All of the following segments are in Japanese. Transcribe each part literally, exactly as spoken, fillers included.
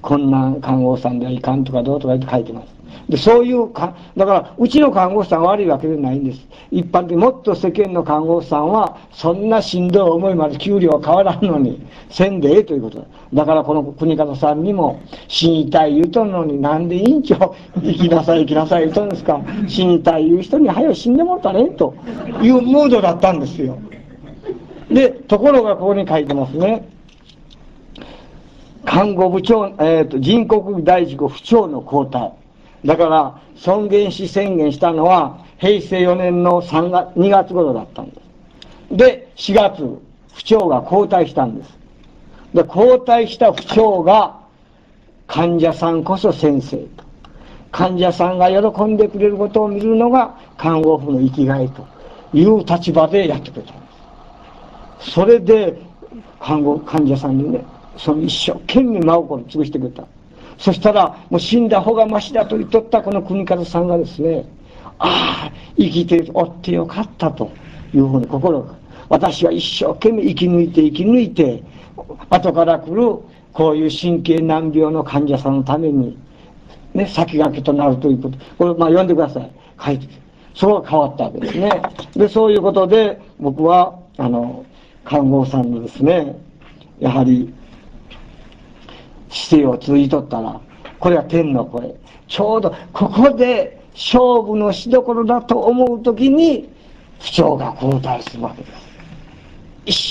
こんな看護師さんではいかんとかどうとかって書いてます。でそういうか、だからうちの看護師さんは悪いわけではないんです。一般的にもっと世間の看護師さんはそんなしんどい思いまで給料は変わらんのにせんでええということだ。だからこの国方さんにも死にたい言うとんのに、なんで委員長生きなさい生きなさい言うとんですか、死にたい言う人に早く死んでもらったらええというムードだったんですよ。でところがここに書いてますね。看護部長、えーと、人国第一号部長の交代。だから尊厳死宣言したのはへいせいよねんのさんがつにがつ頃だったんです。でしがつ部長が交代したんです。で交代した部長が患者さんこそ先生と、患者さんが喜んでくれることを見るのが看護婦の生きがいという立場でやってくれたんです。それで看護患者さんにね、その一生懸命真心を尽くしてくれた。そしたらもう死んだ方がましだと言っとったこの国方さんがですね、ああ生きておってよかったというふうに心が、私は一生懸命生き抜いて生き抜いて後から来るこういう神経難病の患者さんのために、ね、先駆けとなるということ、これまあ読んでください、書いてそこが変わったわけですね。でそういうことで僕はあの看護師さんのですね、やはり姿勢を通じとったら、これは天の声、ちょうどここで勝負のしどころだと思うときに不調が交代するわけです。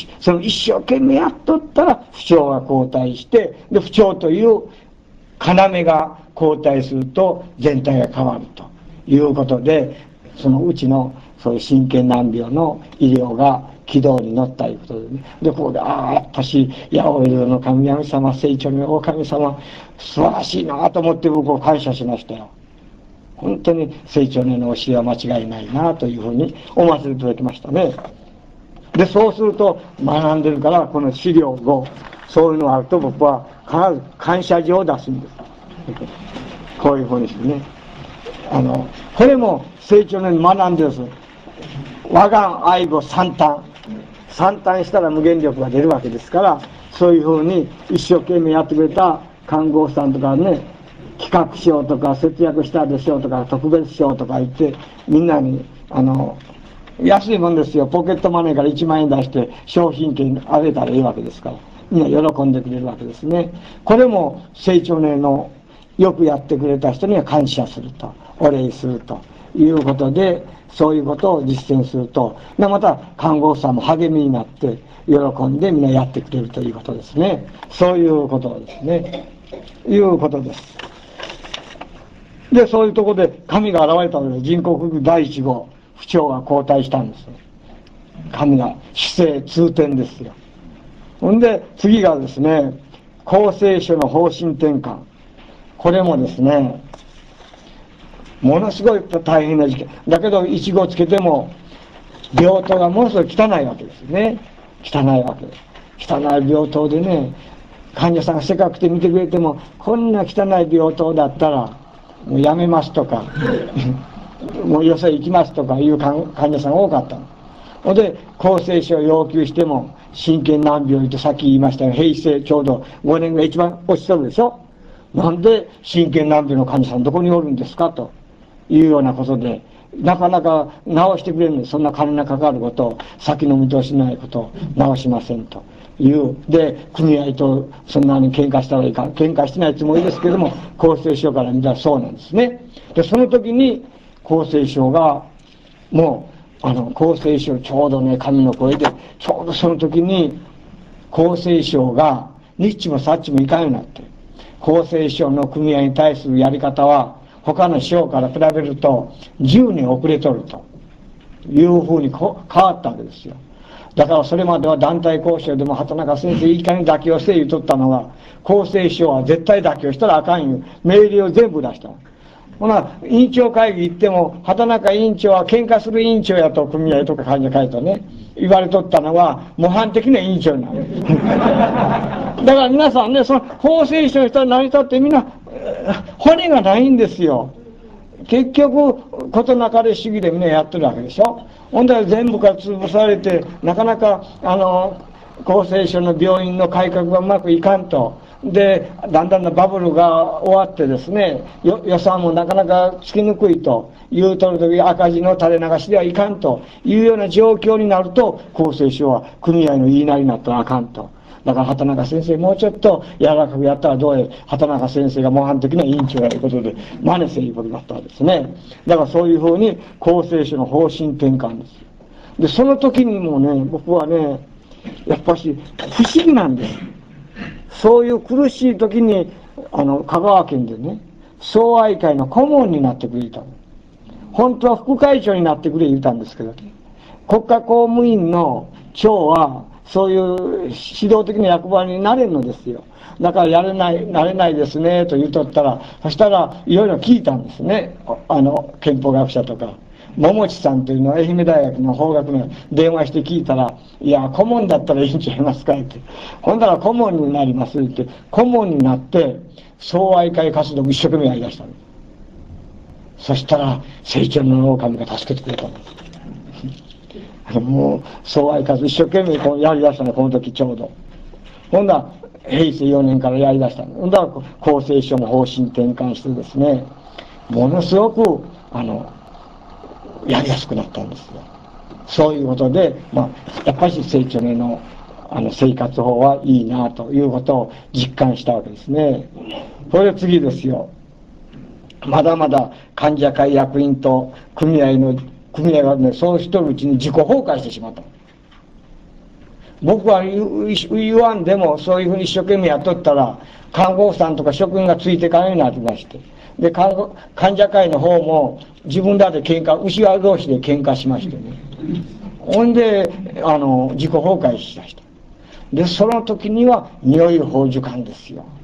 その一生懸命やっとったら不調が交代して、で不調という要が交代すると全体が変わるということで、そのうちのそういう神経難病の医療が軌道に乗ったいうことでね。でここでああやっぱし八百万の神々様、成長の大神様素晴らしいなと思って僕を感謝しましたよ。本当に成長の教えは間違いないなというふうに思わせていただきましたね。でそうすると学んでるからこの資料ご、そういうのがあると僕は必ず感謝状を出すんです。こういうふうにしてね、あのこれも成長年学んでるんです。我が愛護三端三端したら無限力が出るわけですから、そういうふうに一生懸命やってくれた看護師さんとかね、企画賞とか節約したでしょうとか特別賞とか言ってみんなにあの安いもんですよ、ポケットマネーからいちまんえん出して商品券あげたらいいわけですから、みんな喜んでくれるわけですね。これも成長年のよくやってくれた人には感謝すると、お礼するということで、そういうことを実践すると、でまた看護師さんも励みになって喜んでみんなやってくれるということですね。そういうことですね、いうことです。でそういうところで神が現れたので、人国第一号不調が交代したんです。神が姿勢通天ですよ。ほんで次がですね、厚生省の方針転換。これもですねものすごい大変な事件だけど、一語つけても病棟がものすごい汚いわけですね。汚いわけです。汚い病棟でね、患者さんがせかくて見てくれても、こんな汚い病棟だったらもうやめますとかもうよそへ行きますとかいう患者さんが多かったの。ほんで厚生省を要求しても、神経難病とさっき言いましたが、平成ちょうどごねんが一番落ちとるでしょ。なんで神経難病の患者さんどこにおるんですかというようなことで、なかなか治してくれるのに、そんな金がかかることを、先の見通しないことを治しませんという。で組合とそんなに喧嘩したらいいか、喧嘩してないつもりですけども、厚生省から見たらそうなんですね。でその時に厚生省がもうあの厚生省ちょうどね、神の声でちょうどその時に厚生省がニッチもサッチもいかんようになって、厚生省の組合に対するやり方は他の省から比べるとじゅうねん遅れとるというふうに変わったわけですよ。だからそれまでは団体交渉でも畑中先生いい加減妥協せ言うとったのが、厚生省は絶対妥協したらあかんいう命令を全部出した。ほな委員長会議行っても、畑中委員長は喧嘩する委員長やと組合とか患者会とね言われとったのは模範的な委員長になるだから皆さんね、その厚生省の人は成り立ってみんな骨がないんですよ。結局事なかれ主義でみんなやってるわけでしょ。ほんで全部が潰されて、なかなかあの厚生省の病院の改革がうまくいかんと、 でだんだんバブルが終わってですね、予算もなかなかつきにくいというとるとき、赤字の垂れ流しではいかんというような状況になると、厚生省は組合の言いなりになったらあかんと。だから畑中先生もうちょっと柔らかくやったらどうや、畑中先生が模範的な委員長やということで真似せいうことになったんですね。だからそういうふうに厚生省の方針転換です。でその時にもね、僕はねやっぱし不思議なんです。そういう苦しい時にあの香川県でね、総愛会の顧問になってくれたの。本当は副会長になってくれ言ったんですけど、国家公務員の長はそういう指導的な役割になれるのですよ。だからやれない、なれないですねと言うとったら、そしたらいろいろ聞いたんですね。あの憲法学者とか桃地さんというのは愛媛大学の法学の電話して聞いたら、いや顧問だったらいいんちゃいますかって、ほんなら顧問になりますって顧問になって総愛会活動を一生懸命やりだしたんです。そしたら成長の狼が助けてくれたんです。もう総愛活動一生懸命こうやりだしたの、この時ちょうど。ほんならへいせいよねんからやりだしたの。ほんなら厚生省の方針転換してですね、ものすごくあのやりやすくなったんですよ。そういうことで、まあ、やっぱり成長名のあの生活法はいいなということを実感したわけですね。それで次ですよ。まだまだ患者会役員と組合の組合がね、そうしとるうちに自己崩壊してしまった。僕は言わんでもそういうふうに一生懸命やっとったら看護婦さんとか職員がついていかないようになってまして、で患者会の方も自分らで喧嘩、牛輪同士で喧嘩しましてね、ほんであの自己崩壊しだした。でその時には匂い宝珠館ですよ。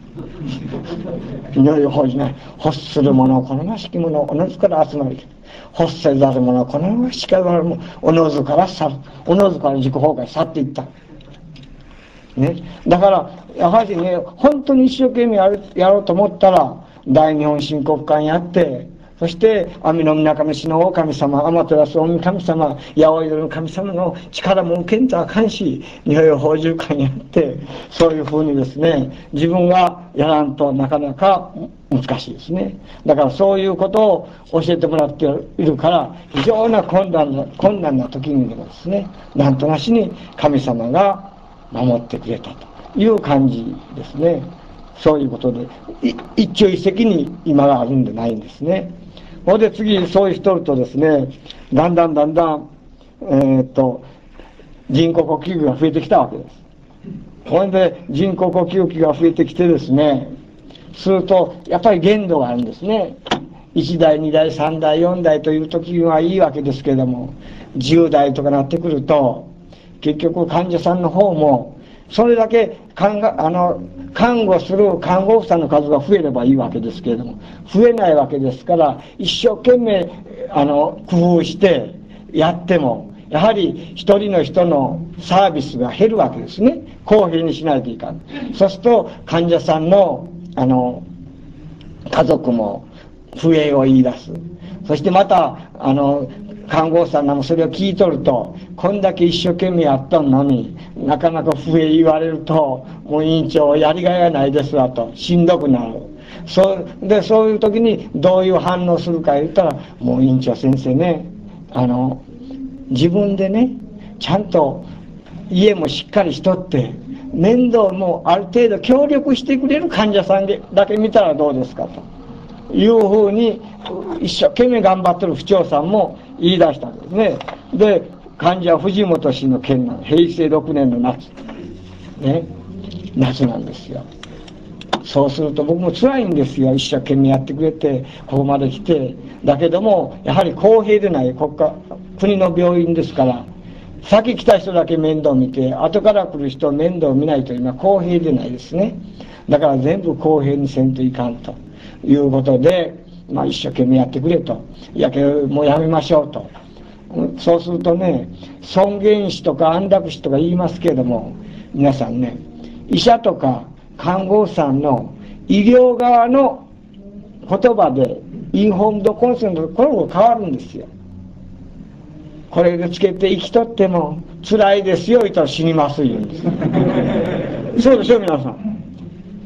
匂い宝珠ね、欲する者このましき者おのずから集まり、欲せざる者このましき者もおのずから去る、おのずから自己崩壊去っていったね。だからやはりね、本当に一生懸命やるやろうと思ったら大日本申告館やって、そして阿弥の水上氏の大神様、天照大神様、八百万の神様の力も受けんとあかんし、日本宝珠館やって、そういうふうにですね、自分がやらんとなかなか難しいですね。だからそういうことを教えてもらっているから、非常な困難な困難な時にでもですね、なんとなしに神様が守ってくれたという感じですね。そういうことで一朝一夕に今があるんでないんですね。ほんで次そういう人とですね、だんだんだんだんえー、っと人工呼吸器が増えてきたわけです。ほんで人工呼吸器が増えてきてですね、するとやっぱり限度があるんですね。いちだいにだいさんだいよんだいという時はいいわけですけれども、じゅうだいとかなってくると結局患者さんの方もそれだけ看があの看護する看護婦さんの数が増えればいいわけですけれども、増えないわけですから、一生懸命あの工夫してやってもやはり一人の人のサービスが減るわけですね。公平にしないといかん。そうすると患者さんのあの家族も不栄を言い出す。そしてまたあの看護師さんもそれを聞いとると、こんだけ一生懸命やったのになかなか不栄言われると、もう委員長やりがいがないですわとしんどくなる。そうでそういう時にどういう反応するか言ったら、もう委員長先生ね、あの自分でねちゃんと家もしっかりしとって面倒もある程度協力してくれる患者さんだけ見たらどうですかというふうに一生懸命頑張ってる府長さんも言い出したんですね。で患者は藤本氏の件なの、へいせいろくねんの夏ね、夏なんですよ。そうすると僕も辛いんですよ。一生懸命やってくれてここまで来て、だけどもやはり公平でない国家国の病院ですから、先来た人だけ面倒見て後から来る人を面倒見ないというのは公平でないですね。だから全部公平にせんといかんということで、まあ、一生懸命やってくれと、いやけどもうやめましょうと。そうするとね、尊厳死とか安楽死とか言いますけれども、皆さんね、医者とか看護師さんの医療側の言葉でインフォームドコンセントとこれも変わるんですよ。これでつけて生きとっても辛いですよ言ったら死にます言うんですそうでしょ皆さん。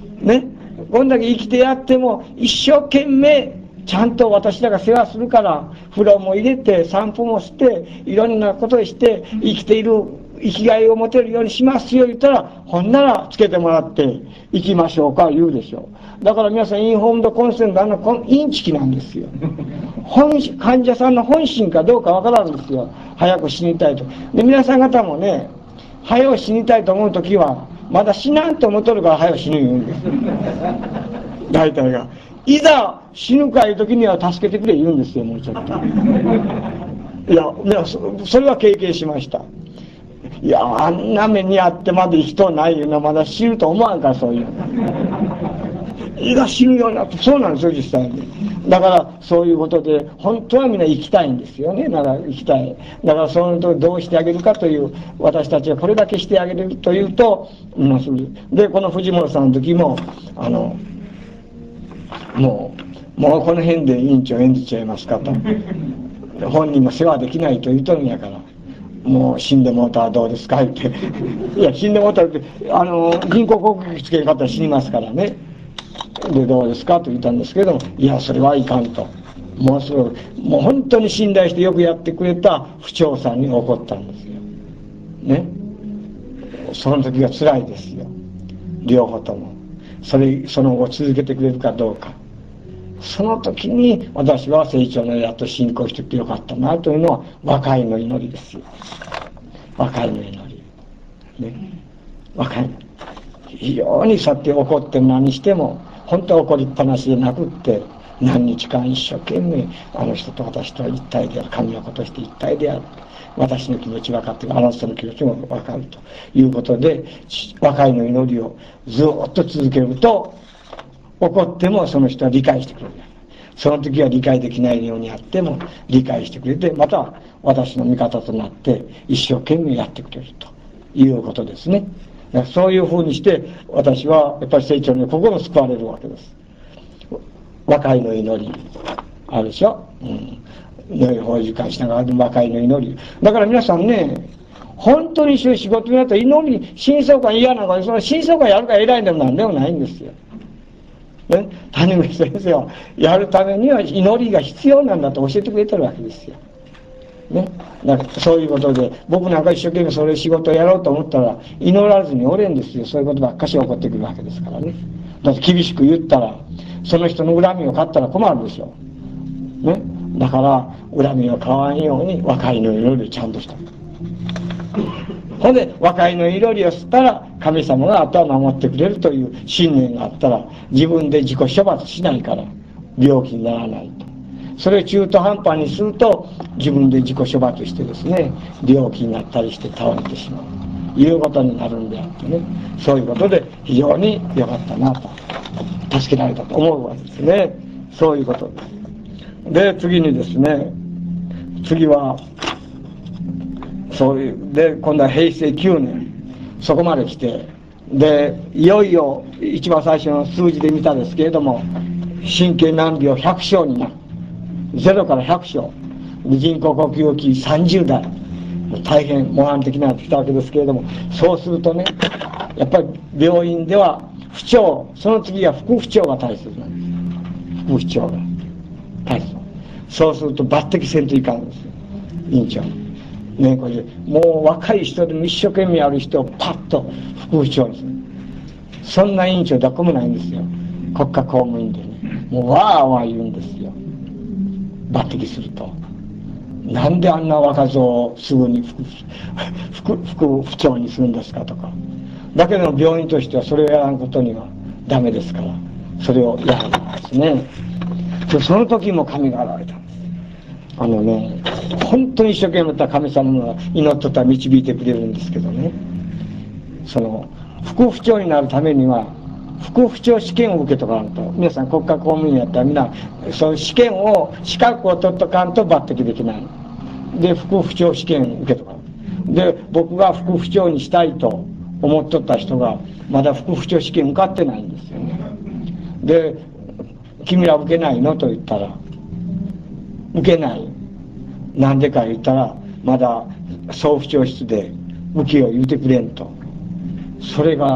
こんだけ生きてやっても一生懸命ちゃんと私らが世話するから風呂も入れて散歩もしていろんなことをして生きている生きがいを持てるようにしますよ言ったら、ほんならつけてもらって行きましょうか言うでしょう。だから皆さんインフォームドコンセントあのインチキなんですよ。本患者さんの本心かどうかわからんですよ。早く死にたいと。で皆さん方もね、早く死にたいと思うときはまだ死なんと思っとるから早く死ぬ言うんです。大体がいざ死ぬかいう時には助けてくれ言うんですよ。もうちょっといや、いや そ, それは経験しました。いや、あんな目にあってまで人ないよな、まだ死ぬと思わんから、そういう胃が死ぬようになって、そうなんですよ実際に。だからそういうことで本当はみんな生きたいんですよね。だから生きたい。だからそのとどうしてあげるかという、私たちがこれだけしてあげるというと、もうする。でこの藤本さんの時もあのもうもうこの辺で委員長演じちゃいますかと、本人の世話できないと言うとるんやから、もう死んでもうたらどうですかっていや死んでもうたらってあの人工呼吸器つける方は死にますからね。でどうですかと言ったんですけども、いやそれはいかんと、もうすぐもう本当に信頼してよくやってくれた府長さんに怒ったんですよね。その時が辛いですよ、両方とも。それその後続けてくれるかどうか。その時に私は成長のやっと信仰しててよかったなというのは和解の祈りですよ。和解の祈りね。和解非常にさって怒って何しても本当は怒りっぱなしでなくって何日間一生懸命あの人と私とは一体である、神の子として一体である、私の気持ち分かっている、あなたの気持ちも分かるということで和解の祈りをずっと続けると、怒ってもその人は理解してくれる。その時は理解できないようにあっても理解してくれて、また私の味方となって一生懸命やってくれるということですね。そういうふうにして私はやっぱり成長に心救われるわけです。和解の祈りあるでしょ、うん、良い法事会しながら和解の祈りだから皆さんね、本当に仕事になったら祈り、真相感嫌なのか、その真相感やるから偉いんでもなんでもないんですよね。谷口先生はやるためには祈りが必要なんだと教えてくれてるわけですよ、ね、だからそういうことで僕なんか一生懸命それ仕事をやろうと思ったら祈らずにおれんですよ。そういうことばっかし起こってくるわけですからね。だって厳しく言ったらその人の恨みを買ったら困るでしょ、ね、だから恨みを買わんように和解の祈りをちゃんとしたほんで和解の祈りをしたら神様があとは守ってくれるという信念があったら自分で自己処罰しないから病気にならないと。それを中途半端にすると自分で自己処罰してですね病気になったりして倒れてしまういうことになるんであってね、そういうことで非常に良かったなと、助けられたと思うわけですね。そういうことで、次にですね、次はそういうで今度はへいせいきゅうねんそこまで来て、でいよいよ一番最初の数字で見たんですけれども、神経難病ひゃくしょうになる、ゼロからひゃくしょうで人工呼吸器さんじゅうだい、大変模範的になってきたわけですけれども、そうするとねやっぱり病院では不調、その次は副不調が大切なんです。副不調が大切。そうすると抜擢せんといかんんですよ、委員長ね。これもう若い人でも一生懸命やる人をパッと副部長にする、そんな委員長どこもないんですよ、国家公務員でね。もうわーわー言うんですよ、抜擢すると。なんであんな若造をすぐに副副副部長にするんですかとか。だけど病院としてはそれをやらんことにはダメですから、それをやるんですね。でその時も神が現れたんです。あのね、本当に一生懸命やった神様が祈っとったら導いてくれるんですけどね、その副部長になるためには副部長試験を受けとかんと、皆さん国家公務員やったらみんなそういう試験を資格を取っとかんと抜擢できない。で副部長試験を受けとかんで、僕が副部長にしたいと思っとった人がまだ副部長試験受かってないんですよね。で君は受けないのと言ったら受けない。なんでか言ったらまだ総府長室で受けを言うてくれんと。それが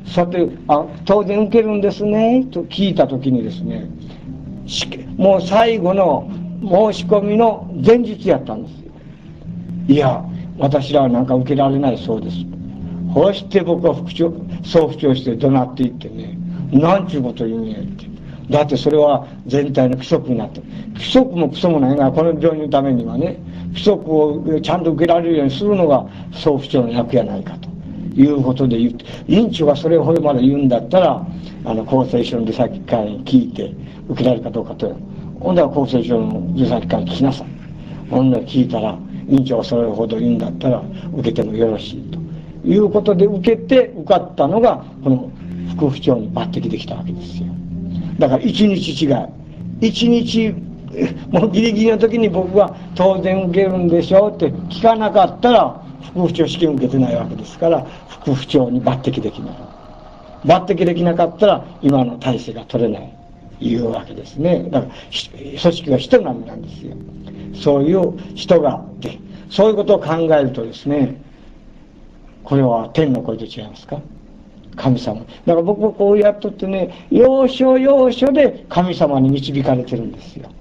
さて、あ、当然受けるんですねと聞いたときにですね、もう最後の申し込みの前日やったんですよ。いや、私らはなんか受けられないそうです。そして僕は副長、総副長して怒鳴っていってね、なんちゅうこと言うんやって。だってそれは全体の規則になってる。規則もクソもないが、この病院のためにはね、規則をちゃんと受けられるようにするのが総副長の役やないかということで言って、委員長がそれほどまで言うんだったら、あの厚生省の出先機関に聞いて受けられるかどうかと。ほんでは厚生省の出先機関に聞きなさい。ほんで聞いたら、委員長がそれほど言うんだったら受けてもよろしいということで、受けて受かったのがこの副府長に抜擢できたわけですよ。だから一日違い、一日もうギリギリの時に僕が当然受けるんでしょうって聞かなかったら副府長試験受けてないわけですから、副府長に抜擢できない。抜擢できなかったら今の体制が取れないいうわけですね。だから組織は人並みなんですよ。そういう人があって、そういうことを考えるとですね、これは天の声と違いますか、神様。だから僕もこうやっとってね、要所要所で神様に導かれてるんですよ。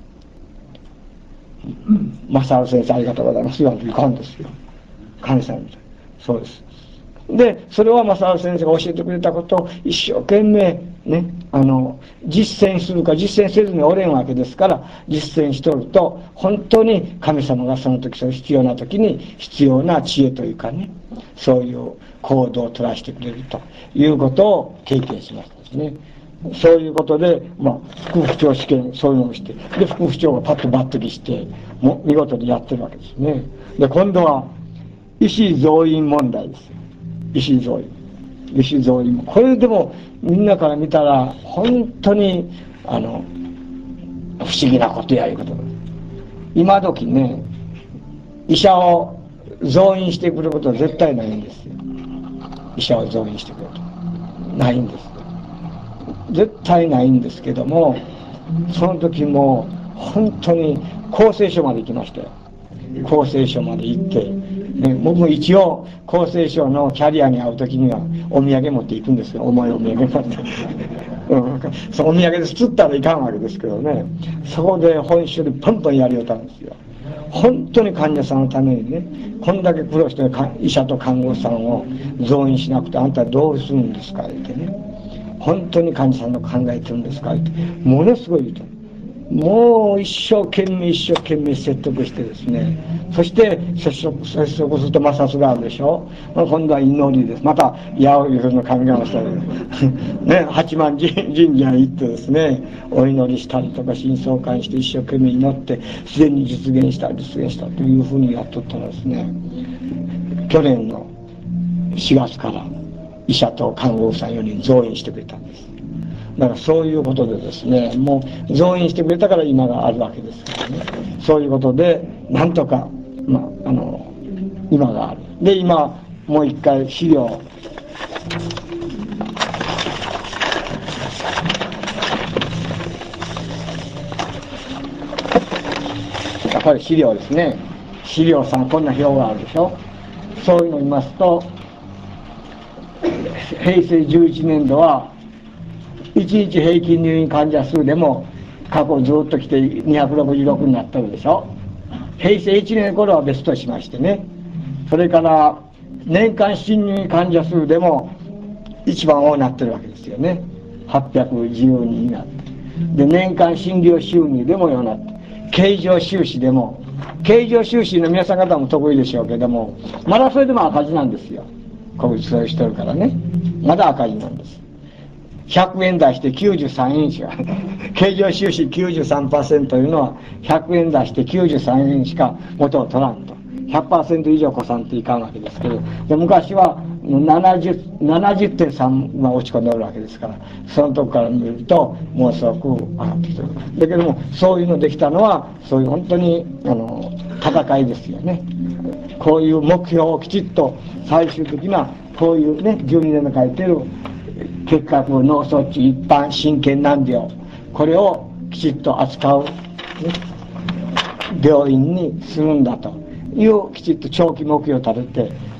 正治先生ありがとうございます言わんといかんですよ、神様みたい。そうです。でそれは正治先生が教えてくれたことを一生懸命ね、あの実践するか実践せずにおれんわけですから、実践しとると本当に神様がその時その必要な時に必要な知恵というかね、そういう行動を取らせてくれるということを経験しましたですね。そういうことで、まあ、副府長試験そういうのをして、で副府長がパッと抜擢しても見事にやってるわけですね。で今度は医師増員問題ですよ。医師増員医師増員もこれでもみんなから見たら本当にあの不思議なことやいうことです。今時ね、医者を増員してくることは絶対ないんですよ。医者を増員してくることないんですよ。絶対ないんですけども、その時も本当に厚生省まで行きましたよ。厚生省まで行って、ね、僕も一応厚生省のキャリアに会う時にはお土産持って行くんですよ。重いお土産持って、うん、そうお土産で釣ったらいかんわけですけどね、そこで本書でポンポンやりよったんですよ。本当に患者さんのためにね、こんだけ苦労して医者と看護師さんを増員しなくてあんたどうするんですかってね、本当に患者さんの考えてるんですかってものすごい言うと、もう一生懸命一生懸命説得してですね、そして接触接触すると摩擦があるでしょ。今度は祈りです。また八百万の神々したりね、八幡神社に行ってですね、お祈りしたりとか真相関して一生懸命祈って自然に実現した実現したというふうにやっとったらですね、去年のしがつから医者と看護婦さんよにん増員してくれたんです。だからそういうことでですね、もう増員してくれたから今があるわけですからね。そういうことでなんとか、まあ、あの今がある。で今もう一回資料これ資料ですね。資料さんこんな表があるでしょ。そういうのを見ますと、へいせいじゅういちねんどはいちにち平均入院患者数でも過去ずっと来てにひゃくろくじゅうろくになってるでしょ。平成いちねん頃は別としましてね、それから年間新入院患者数でも一番多くなってるわけですよね。はっぴゃくじゅうにんになって、で年間診療収入でもようなって、経常収支でも、経常収支の皆さん方も得意でしょうけども、まだそれでも赤字なんですよ。こういうそういう人いるからね、まだ赤字なんです。ひゃくえん出してきゅうじゅうさんえんしか経常収支 きゅうじゅうさんパーセント というのはひゃくえん出してきゅうじゅうさんえんしか元を取らんと ひゃくパーセント 以上越さんといかんわけですけど、で昔は ななじゅうてんさん が落ち込んでおるわけですから、そのとこから見るともうすごく上がってきてる。だけどもそういうのできたのはそういう本当にあの戦いですよね。こういう目標をきちっと最終的なこういうねじゅうにねんの書いてる結核脳卒中一般真剣難病、これをきちっと扱う、ね、病院にするんだというきちっと長期目標を立てて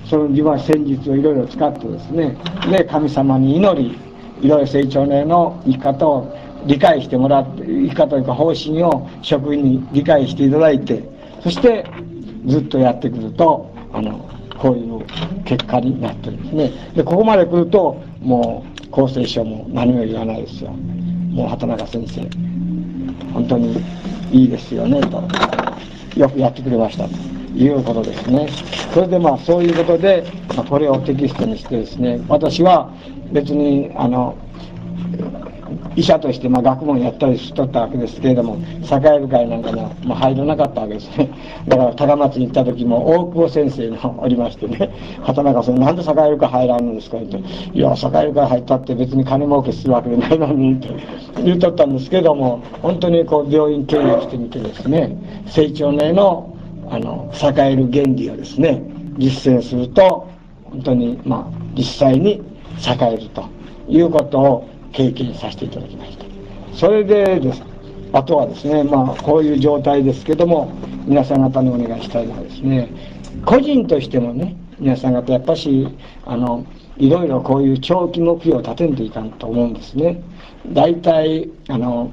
その自分は戦術をいろいろ使ってですね、で神様に祈り、いろいろ成長年の生き方を理解してもらって、生き方というか方針を職員に理解していただいて、そしてずっとやってくると、あのこういう結果になってるんですね。でここまで来るともう厚生省も何も言わないですよ。もう畑中先生本当にいいですよねと、よくやってくれましたということですね。それでまあそういうことで、まあ、これをテキストにしてですね、私は別にあの医者としてまあ学問やったりしとったわけですけれども、栄部会なんかも、まあ、入らなかったわけですね。だから高松に行った時も大久保先生がおりましてね、畑中さんなんで栄部会入らんのですかって、いや栄部会入ったって別に金儲けするわけでないのにって言っとったんですけども、本当にこう病院経営してみてですね、成長年のあの栄える原理をですね実践すると本当にまあ実際に栄えるということを経験させていただきました。それでです、あとはですね、まあこういう状態ですけども、皆さん方にお願いしたいのはですね、個人としてもね、皆さん方やっぱしあのいろいろこういう長期目標を立てんといかんと思うんですね。大体あの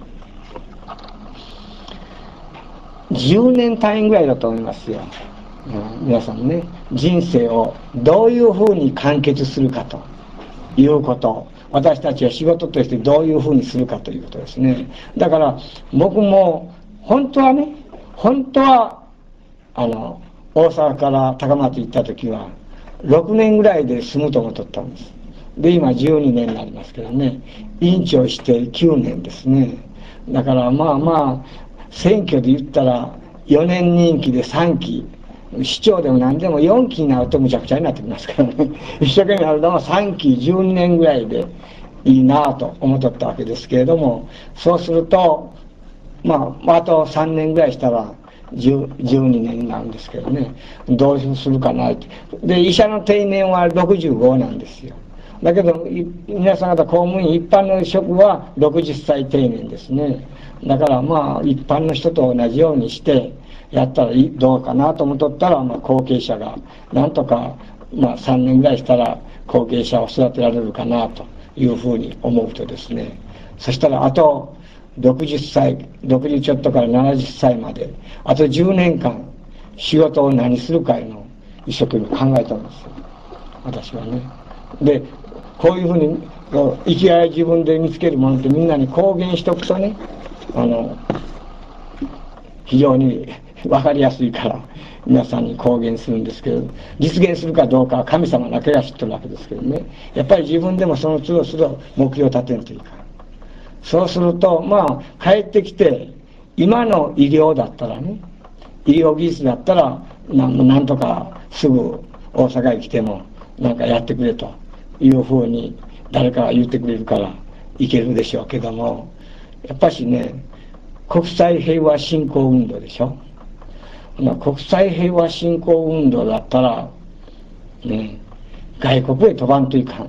じゅうねん単位ぐらいだと思いますよ、うん、皆さんね、人生をどういうふうに完結するかということを、私たちは仕事としてどういうふうにするかということですね。だから僕も本当はね、本当はあの大阪から高松行った時はろくねんぐらいで済むと思っとったんです。で今じゅうにねんになりますけどね、院長してきゅうねんですね。だからまあまあ選挙で言ったらよねん任期でさんき、市長でも何でもよんきになるとむちゃくちゃになってきますからね。一生懸命やるのはさんきじゅうにねんぐらいでいいなぁと思っとったわけですけれども、そうするとまああとさんねんぐらいしたらじゅうにねんになるんですけどね、どうするかなって。で医者の定年はろくじゅうごなんですよ。だけど皆さん方公務員一般の職はろくじゅっさい定年ですね。だからまあ一般の人と同じようにしてやったらどうかなと思っとったら、まあ、後継者がなんとか、まあ、さんねんぐらいしたら後継者を育てられるかなというふうに思うとですね、そしたらあとろくじゅっさい、ろくじゅうちょっとからななじゅっさいまであとじゅうねんかん仕事を何するかいうのを一生懸命考えたんですよ、私はね。でこういうふうに生きがい自分で見つけるものってみんなに公言しとくとね、あの非常に分かりやすいから皆さんに公言するんですけど、実現するかどうかは神様だけが知ってるわけですけどね、やっぱり自分でもその都度都度目標を立てんといいか。そうするとまあ帰ってきて今の医療だったらね、医療技術だったらなんなんとかすぐ大阪へ来てもなんかやってくれというふうに誰かが言ってくれるからいけるでしょうけども、やっぱしね、国際平和振興運動でしょ。国際平和振興運動だったらね、外国へ飛ばんといかん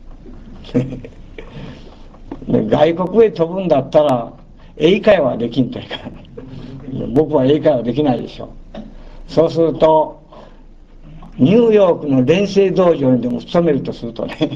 外国へ飛ぶんだったら英会話できんといかん。僕は英会話できないでしょ。そうするとニューヨークの連成道場にでも勤めるとするとね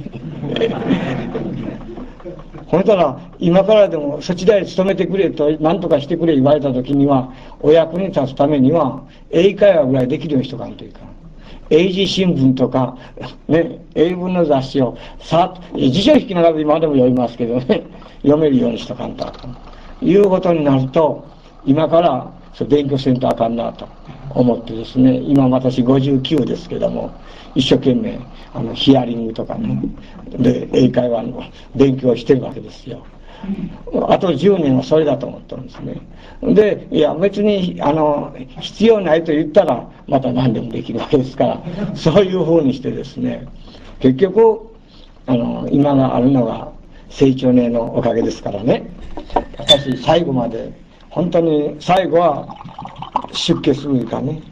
ほんたら今からでもそちらへ勤めてくれと何とかしてくれ言われた時には、お役に立つためには英会話ぐらいできるようにしとかんといかん。英字新聞とかね、英文の雑誌をさ辞書引きながら今でも読みますけどね、読めるようにしとかんということになると、今からそう勉強せんとあかんなと思ってですね、今私ごじゅうきゅうですけども、一生懸命あのヒアリングとかねで英会話の勉強をしてるわけですよ。あとじゅうねんはそれだと思ってるんですね。でいや別にあの必要ないと言ったらまた何でもできるわけですから、そういうふうにしてですね、結局あの今があるのが成長年のおかげですからね。私最後まで本当に最後は出家するかね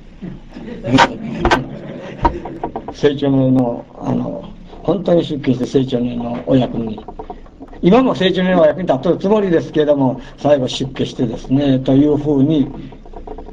成長年のあの本当に出家して成長年のお役に、今も成長年のお役に立ってるつもりですけれども、最後出家してですねというふうに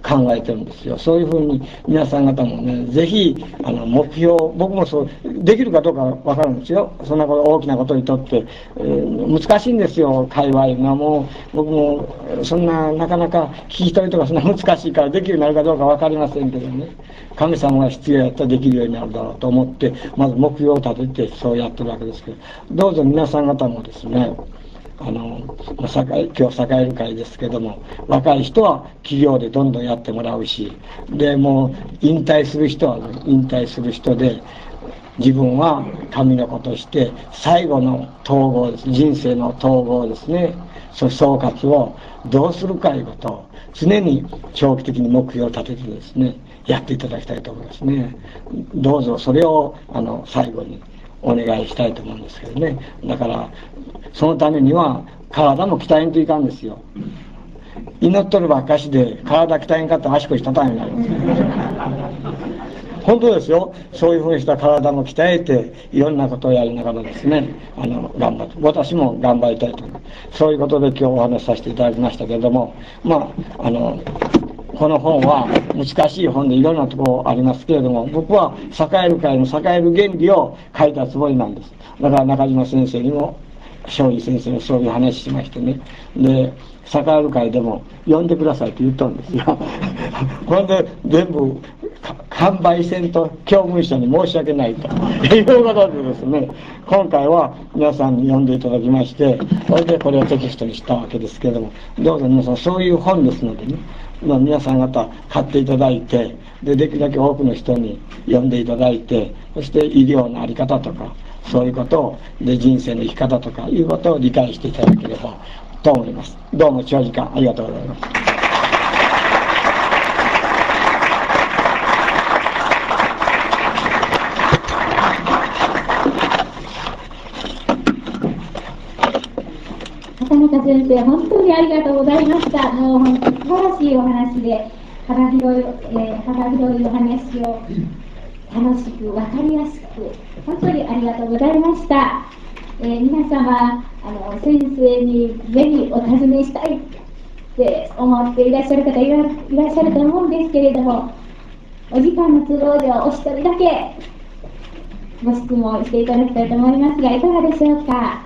考えてるんですよ。そういうふうに皆さん方もね、ぜひあの目標、僕もそうできるかどうかわかるんですよ。そんなこと大きなことにとって、えー、難しいんですよ、界隈が。もう僕もそんななかなか聞き取りとかそんな難しいからできるようになるかどうかわかりませんけどね、神様が必要やったらできるようになるだろうと思って、まず目標を立ててそうやってるわけですけど、どうぞ皆さん方もですね、あの今日栄える会ですけども、若い人は企業でどんどんやってもらうし、でもう引退する人は、ね、引退する人で、自分は神の子として最後の統合です、人生の統合ですね、そ総括をどうするかいうことを常に長期的に目標を立ててですね、やっていただきたいと思いますね。どうぞそれをあの最後にお願いしたいと思うんですけどね。だからそのためには体も鍛えんといかんですよ。祈っとるばっかしで体鍛えんかったら足腰立たんようになります本当ですよ。そういうふうにした体も鍛えていろんなことをやりながらですね、あの頑張って、私も頑張りたいと思う。そういうことで今日お話しさせていただきましたけれども、まああのこの本は難しい本でいろんなところありますけれども、僕は栄える会の栄える原理を書いたつもりなんです。だから中島先生にも庄司先生にそういう話しましてね、で栄える会でも呼んでくださいって言ったんですよこれで全部完売せんと教文書に申し訳ないということでですね、今回は皆さんに読んでいただきまして、それでこれをテキストにしたわけですけれども、どうぞ皆さんそういう本ですのでね、まあ、皆さん方買っていただいて、でできるだけ多くの人に読んでいただいて、そして医療の在り方とかそういうことをで人生の生き方とかいうことを理解していただければと思います。どうも長時間ありがとうございます。 畑中先生、本当にありがとうございました。もう本当に素晴らしいお話で、幅広い、えー、幅広いお話を楽しく分かりやすく、本当にありがとうございました。えー、皆様あの、先生にぜひお尋ねしたいって思っていらっしゃる方いら、いらっしゃると思うんですけれども、お時間の都合ではお一人だけご質問していただきたいと思いますが、いかがでしょうか。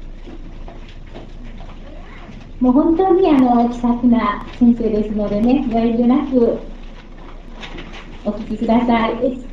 もう本当にあの気さくな先生ですのでね、ご遠慮なくお聞きください。